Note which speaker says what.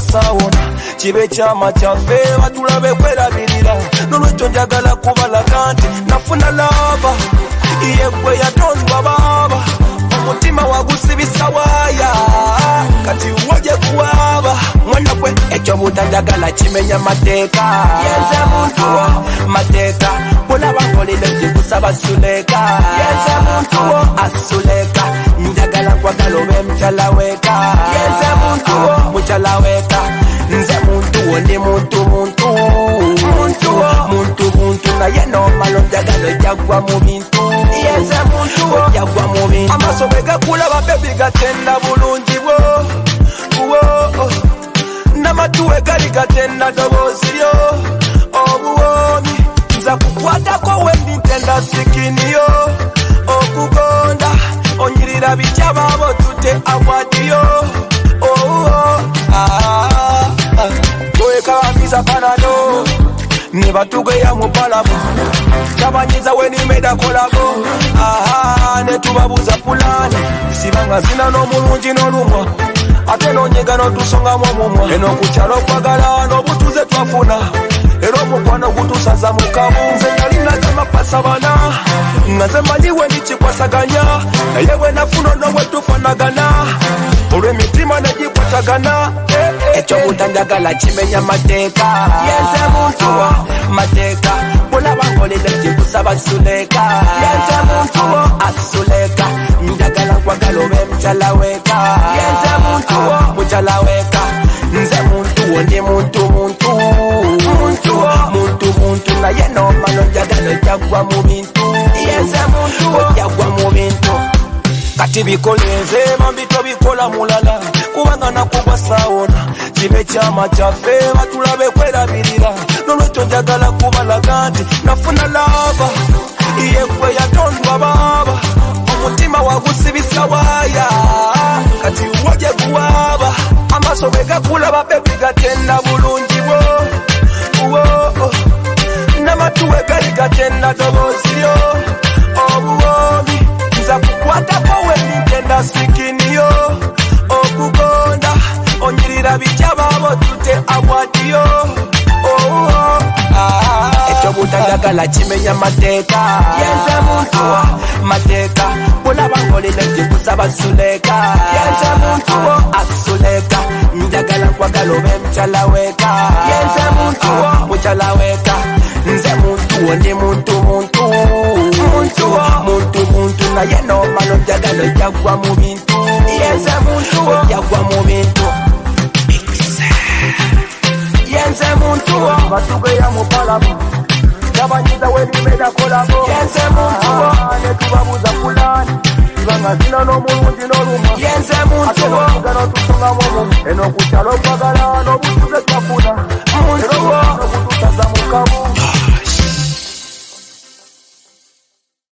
Speaker 1: kubasawona kibe kyama kyaffe batulabe kwerabirira n'olwekyo njagala kubalaga nti nafuna lava iye gwe yatondwa baba omutima wagusibisa waya kati woje kuwaba mwana gwe ekyo butanjagala kimenya mateeka yenze muntu mateeka bulaba nkolile njikusaba suleka yenze muntu asuleka njagala kwagala obe mchalaweka yenze muntu muchalaweka nze muntu ndi muntu naye nomalo njagala jagwa mu bintu yenze muntu jagwa mu bintu amaso begakulaba bebi gatenda bulungi bwo namatuwe gali gatenda doboziryo obuwomi nza kukwatako wendi ntenda sikiniyo okugonda onyirira bica babo tute akwatiyo toekawambiza panado ne batugeya mu palamu tabanyiza wenimeda kolabo ne tubabuza pulani sibanga zina n'omulungi n'olumwa ate nonyega n'otusongamu omumwa eno kukyalo okwagala n'obutuze twafuna era omukwano gutusaza mu kabu nze nalinaga amapasa bana nga nze manyiwe ndikikwasaganya naye bwe nafuna n'obwe tufanagana olw'emitima negikwatagana ekyo butanjagala kimenya mateeka yenze muntu mateeka bulaba nkolile njikusaba suleka yenze muntu asuleka njagala kwagala obe mchalaweka yenze muntu muchalaweka nze muntu ndi muntu naye nomalo njagala jagwa mu bintu yenze muntu jagwa mu bintu kati bikolenze mambito bikola mulala kubanga nakubwa sawona kibe kyama kyaffe batulabe kwerabirira n'olwekyo njagala kubalaga nti nafuna lava iye gwe yatondwa baba omutima wagusibisa waya kati woje kuwaba amaso begakulaba bebi gatenda bulungi bwo namatuwe gali gatenda doboziryo obuwomi nza kukwatako wendi ntenda sikiniyo okugonda onyirira bica babo tute akwatiyo ekyo butanjagala kimenya mateeka yenze muntu mateeka bulaba nkolile njikusaba suleka yenze muntu asuleka njagala kwagala obe mchalaweka yenze muntu muchalaweka nze muntu ndi muntu naye nomalo njagala jagwa mu bintu yenze muntu jagwa mu bintu yenze muntu batugeya mu palamu tabanyiza wenimeda kolabo yenze muntu ne tubabuza fulani ibanga zina n'omulungi n'olumwa yenze muntu ate n'otusongamu eno kukyalo okwagala